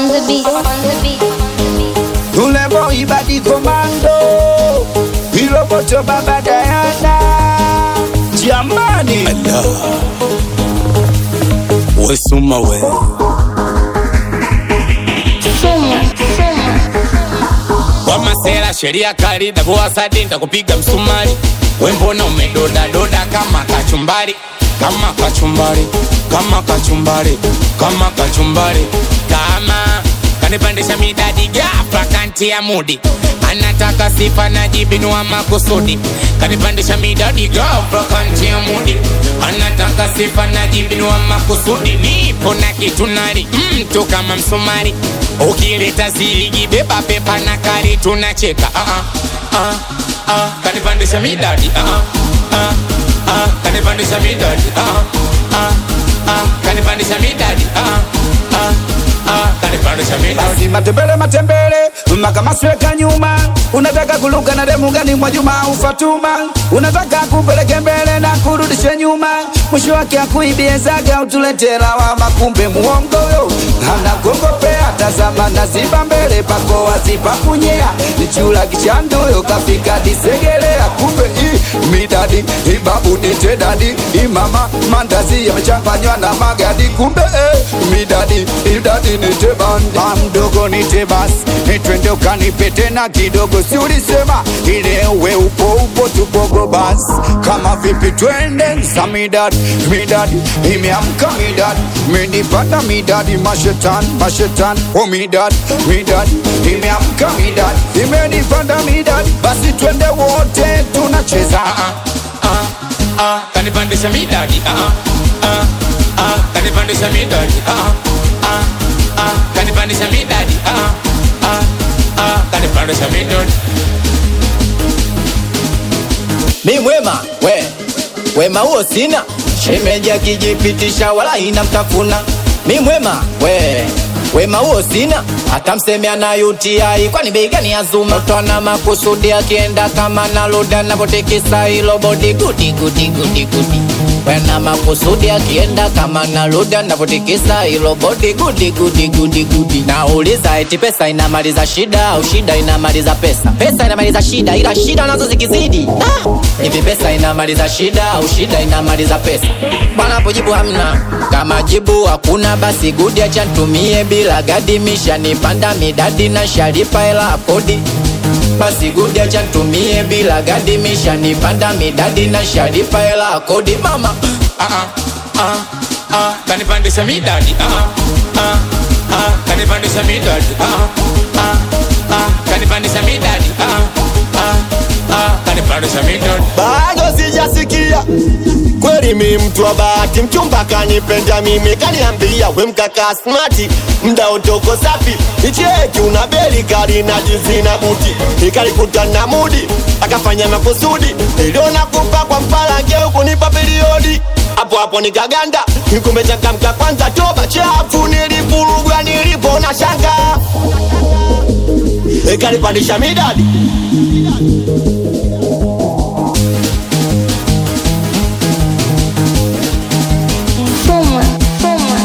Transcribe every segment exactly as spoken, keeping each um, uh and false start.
On the beat, on the beat, on the beat. Yule boy badi komando, hilo boto baba Diana. Jamani Allah we suma we Suma, suma. Wamasela sheria kali dagoa sadi nitakupiga msumari. We mbona umedoda doda kama kachumbari, kama kachumbari, kama kachumbari, kama kachumbari, kama kanipandisha midadi ghafla kanti ya mudi. Anataka sifa na jibinua makusudi. Kanipandisha midadi ghafla kanti ya mudi. Anataka sifa na jibinua makusudi. Nipo na kitu nari mtu kama msumari. Ukileta ziligi beba pepa na kari tunacheka. Ah ah ah ah kanipandisha midadi. Ah ah ah kanipandisha midadi. Ah ah ah kanipandisha midadi. Ah ah ah kanipandisha midadi. Basi matembele matembele Maka sweka nyuma. Unataka kuluka na demu gani mwa Juma au Fatuma. Unataka kupeleke mbele na kurudishe nyuma. Mwisho wake akuibie zaga utulete lawama. Kumbe muongo yo anakongopea. Tazama na ziba mbele pako wazipa kunyea. Nichula kichando yo kafika disegelea. Kumbe hii midadi hii babu nite dadi. Hii mama mandazi ya mechanganywa na magadi. Kumbe eh midadi hii dadi nite bandi. Mdogo nite bas nitwende ukanipete na kidogo. Si ulisema ile we upo upo tupogo bas. Kama vipi twende za midadi. Midadi imeamka midadi. Menipata midadi mashetan mashetan. Oh midadi midadi imeamka midadi. Imenipata midadi. Basi twende wote tunacheza. Ah ah ah kanipandisha midadi. Ah ah ah kanipandisha midadi. Ah ah ah kanipandisha midadi. Ah ah ah kanipandisha midadi. Mi mwema, we wema huo sina. Shemeji akijipitisha wala ina mtafuna. Mi mwema, we wema huo sina. Hata mseme ana U T I kwani bei gani ya Zuma. Mtwana makusudi akienda kama na loda na potekisa ilo body goody goody goody goody. Wena makusudi akienda kama na loda na potekisa ilo body goody goody goody goody. Nauliza eti pesa inamaliza shida au shida inamaliza pesa. Pesa inamaliza shida ila shida nazo zikizidi. Ah, hivi pesa inamaliza shida au shida inamaliza pesa. Bwana pojibu hamna. Kama jibu hakuna basi goody acha nitumie bila gadi mishani. Panda midadi na sharipa hela kodi. Basi goody acha nitumie bila gadi mishani. Panda midadi na sharipa hela kodi mama. Ah ah ah ah kanipandisha midadi. Ah ah ah kanipandisha midadi. Ah ah ah kanipandisha midadi. Ah ah ah kanipandisha midadi. Bado sijasikia kweli mi mtu wa bahati. Mchumba kanipenda mimi kaniambia we mkaka smarti. Mda utoko safi icheki unabeli kari na jinsi na buti. Ikalikuta na mudi akafanya makusudi. Ilio nakupa kwa mpalange ukunipa periodi. Hapo hapo nikaganda nikumbe changamka kwanza toba chafu. Nilifurugwa nilipona shanga. Ikalipandisha midadi. Suma, suma.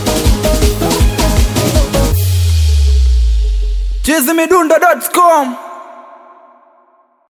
chizimidundo dot com